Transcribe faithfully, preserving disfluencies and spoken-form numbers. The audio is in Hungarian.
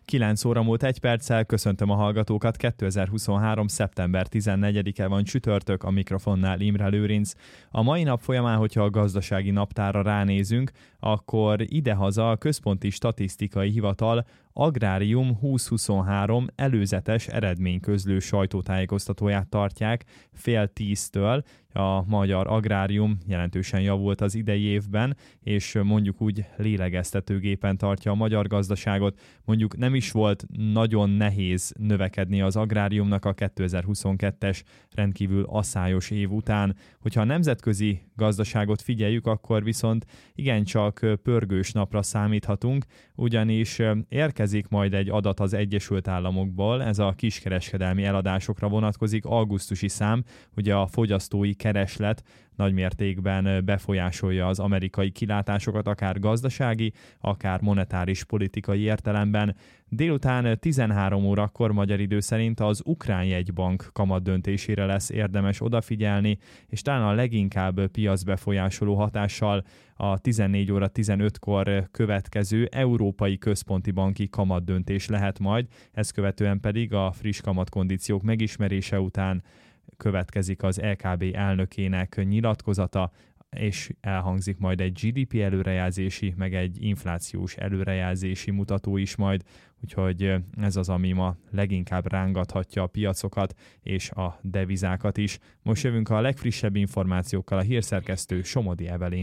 kilenc óra múlt egy perccel, köszöntöm a hallgatókat, kétezer-huszonhárom. szeptember tizennegyedike van, csütörtök, a mikrofonnál Imre Lőrinc. A mai nap folyamán, hogyha a gazdasági naptárra ránézünk, akkor idehaza a Központi Statisztikai Hivatal Agrárium húsz-huszonhárom előzetes eredményközlő sajtótájékoztatóját tartják fél tíztől. A magyar agrárium jelentősen javult az idei évben, és mondjuk úgy lélegeztetőgépen tartja a magyar gazdaságot. Mondjuk nem is volt nagyon nehéz növekedni az agráriumnak a kétezer-huszonkettes rendkívül asszályos év után. Hogyha a nemzetközi gazdaságot figyeljük, akkor viszont igencsak pörgős napra számíthatunk, ugyanis érkezik majd egy adat az Egyesült Államokból, ez a kiskereskedelmi eladásokra vonatkozik, augusztusi szám, ugye a fogyasztói kereslet nagymértékben befolyásolja az amerikai kilátásokat, akár gazdasági, akár monetáris politikai értelemben. Délután tizenhárom órakor magyar idő szerint az Ukrán Jegybank kamat döntésére lesz érdemes odafigyelni, és talán a leginkább piacbefolyásoló hatással a tizennégy óra tizenötkor következő Európai Központi Banki kamatdöntés lehet majd, ezt követően pedig a friss kamatkondíciók megismerése után következik az é ká bé elnökének nyilatkozata, és elhangzik majd egy gé dé pé előrejelzési, meg egy inflációs előrejelzési mutató is majd, úgyhogy ez az, ami ma leginkább rángathatja a piacokat és a devizákat is. Most jövünk a legfrissebb információkkal, a hírszerkesztő Somodi Evelyn.